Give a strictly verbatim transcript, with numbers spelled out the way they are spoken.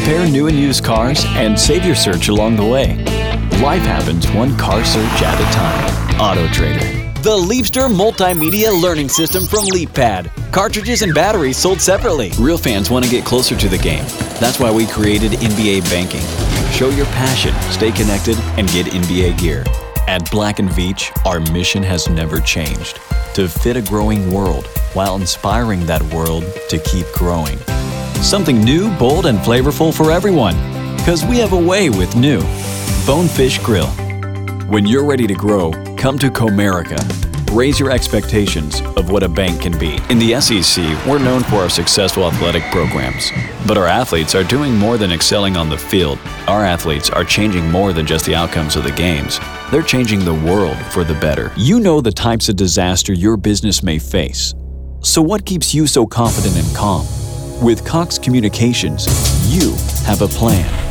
Compare new and used cars and save your search along the way. Life happens one car search at a time. AutoTrader. The Leapster Multimedia Learning System from LeapPad. Cartridges and batteries sold separately. Real fans want to get closer to the game. That's why we created N B A Banking. Show your passion, stay connected, and get N B A gear. At Black and Veatch, our mission has never changed. To fit a growing world while inspiring that world to keep growing. Something new, bold, and flavorful for everyone. Because we have a way with new. Bonefish Grill. When you're ready to grow, come to Comerica. Raise your expectations of what a bank can be. In the S E C, we're known for our successful athletic programs. But our athletes are doing more than excelling on the field. Our athletes are changing more than just the outcomes of the games. They're changing the world for the better. You know the types of disaster your business may face. So what keeps you so confident and calm? With Cox Communications, you have a plan.